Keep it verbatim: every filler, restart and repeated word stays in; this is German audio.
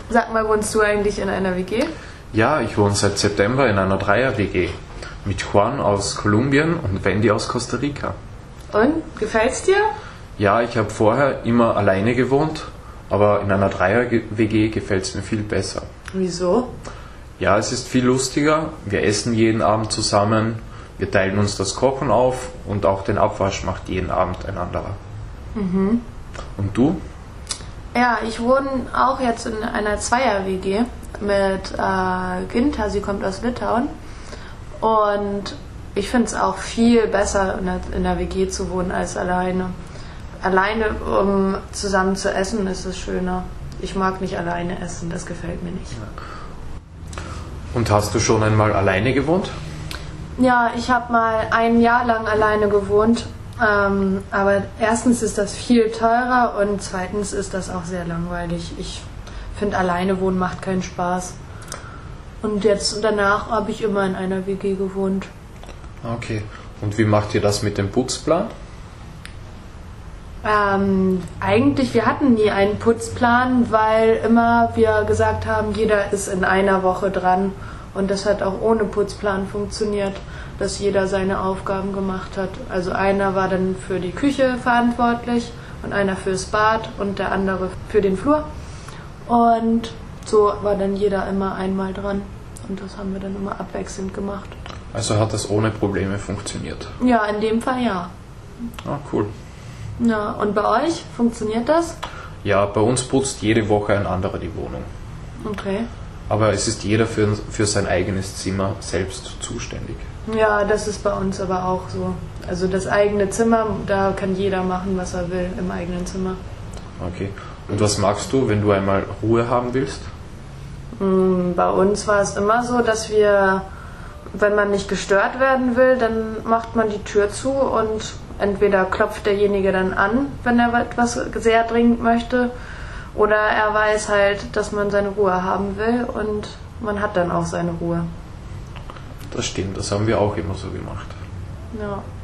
Sag mal, wohnst du eigentlich in einer W G? Ja, ich wohne seit September in einer Dreier-W G. Mit Juan aus Kolumbien und Wendy aus Costa Rica. Und? Gefällt's dir? Ja, ich habe vorher immer alleine gewohnt, aber in einer Dreier-W G gefällt es mir viel besser. Wieso? Ja, es ist viel lustiger. Wir essen jeden Abend zusammen, wir teilen uns das Kochen auf und auch den Abwasch macht jeden Abend ein anderer. Mhm. Und du? Ja, ich wohne auch jetzt in einer Zweier-W G mit äh, Ginta, sie kommt aus Litauen. Und ich finde es auch viel besser, in der, in der W G zu wohnen als alleine. Alleine, um zusammen zu essen, ist es schöner. Ich mag nicht alleine essen, das gefällt mir nicht. Und hast du schon einmal alleine gewohnt? Ja, ich habe mal ein Jahr lang alleine gewohnt. Ähm, aber erstens ist das viel teurer und zweitens ist das auch sehr langweilig. Ich finde, alleine wohnen macht keinen Spaß. Und jetzt danach habe ich immer in einer W G gewohnt. Okay. Und wie macht ihr das mit dem Putzplan? Ähm, eigentlich, wir hatten nie einen Putzplan, weil immer wir gesagt haben, jeder ist in einer Woche dran. Und das hat auch ohne Putzplan funktioniert, dass jeder seine Aufgaben gemacht hat. Also einer war dann für die Küche verantwortlich und einer fürs Bad und der andere für den Flur. Und so war dann jeder immer einmal dran. Und das haben wir dann immer abwechselnd gemacht. Also hat das ohne Probleme funktioniert? Ja, in dem Fall ja. Ah, cool. Ja, und bei euch funktioniert das? Ja, bei uns putzt jede Woche ein anderer die Wohnung. Okay. Aber es ist jeder für, für sein eigenes Zimmer selbst zuständig. Ja, das ist bei uns aber auch so. Also das eigene Zimmer, da kann jeder machen, was er will im eigenen Zimmer. Okay. Und was magst du, wenn du einmal Ruhe haben willst? Bei uns war es immer so, dass wir, wenn man nicht gestört werden will, dann macht man die Tür zu und entweder klopft derjenige dann an, wenn er etwas sehr dringend möchte, oder er weiß halt, dass man seine Ruhe haben will und man hat dann auch seine Ruhe. Das stimmt, das haben wir auch immer so gemacht. Ja.